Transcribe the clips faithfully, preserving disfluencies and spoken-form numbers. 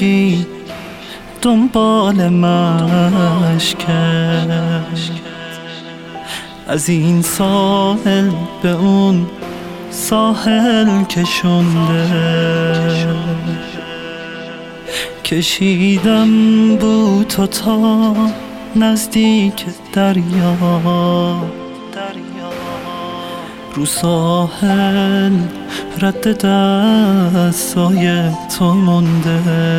تشنگی دنبال مشکش، از این ساحل به اون ساحل کشونده، کشیدم بو تو تا نزدیک دریا، رو ساحل رد دستای تو مونده.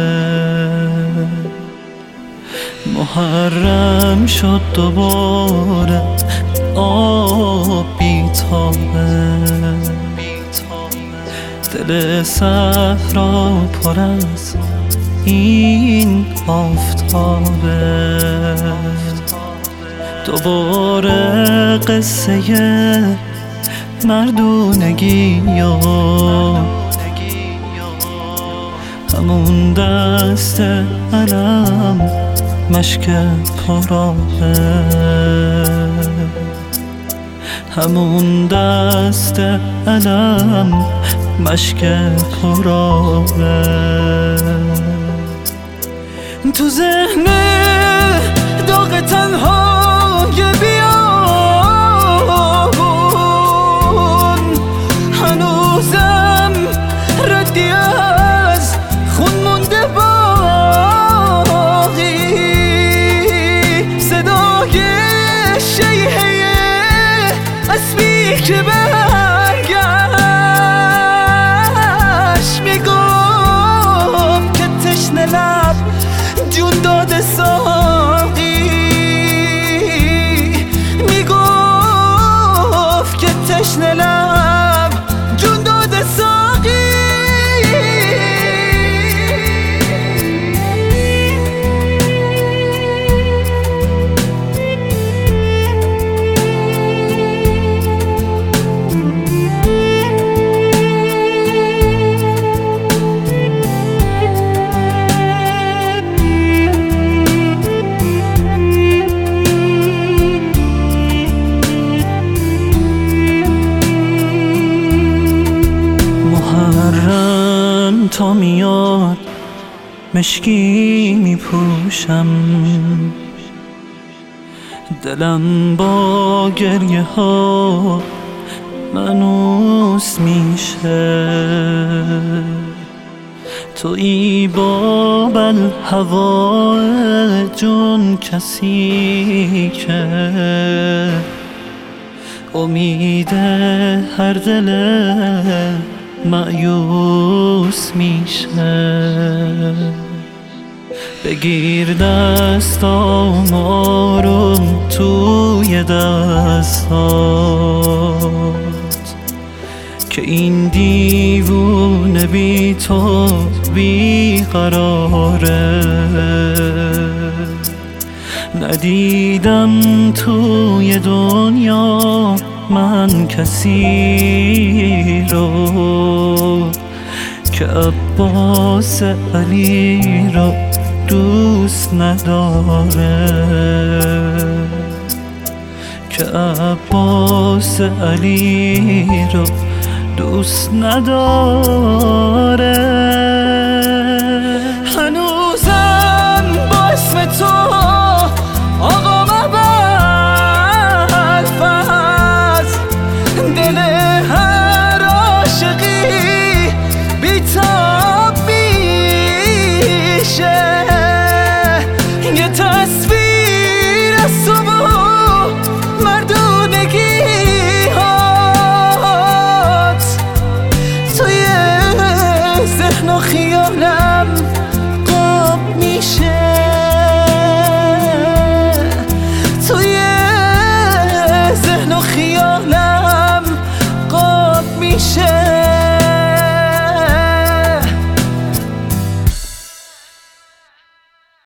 محرم شد دوباره آب بیتابه، دل صحرا پر از این آفتابه. دوباره قصه مردونگی و همون دست علم مشک پرابه، همون دست علم مشک پرابه. تو ذهن داغ تنهای بیابون هنوزم ردی از خون مونده باقی، صدای شیهه اسبی که برگشت میگفت که تشنه لب جون داده ساقی، میگفت که تشنه لب جون داده ساقی. تا میاد مشکی میپوشم، دلم با گریه ها منوس میشه. تویی با الهوا جون کسی که امید هر دل مایوس میشه. بگیر دستام آروم توی دستات که این دیوونه بی تو بی قراره. ندیدم توی دنیا من کسی رو که عباس علی رو دوست نداره، که عباس علی رو دوست نداره. هنوزم با اسم تو آقا مبلفز، دل هر عاشقی بیتاب میشه. یه تصویر از صبح مردونگی هات توی ذهن و خیالم قاب میشه، توی ذهن و خیالم قاب میشه.